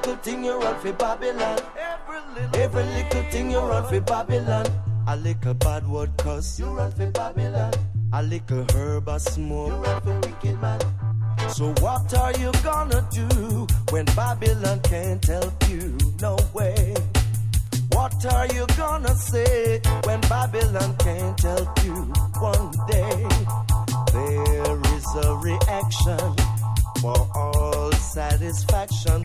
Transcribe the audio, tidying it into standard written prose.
little thing you run for Babylon. Every little thing you run for Babylon. A little bad word cuss, you run for Babylon. A little herb or smoke, you run for wicked man. So what are you gonna do when Babylon can't help you? No way. What are you gonna say when Babylon can't help you? One day there is a reaction for all satisfaction.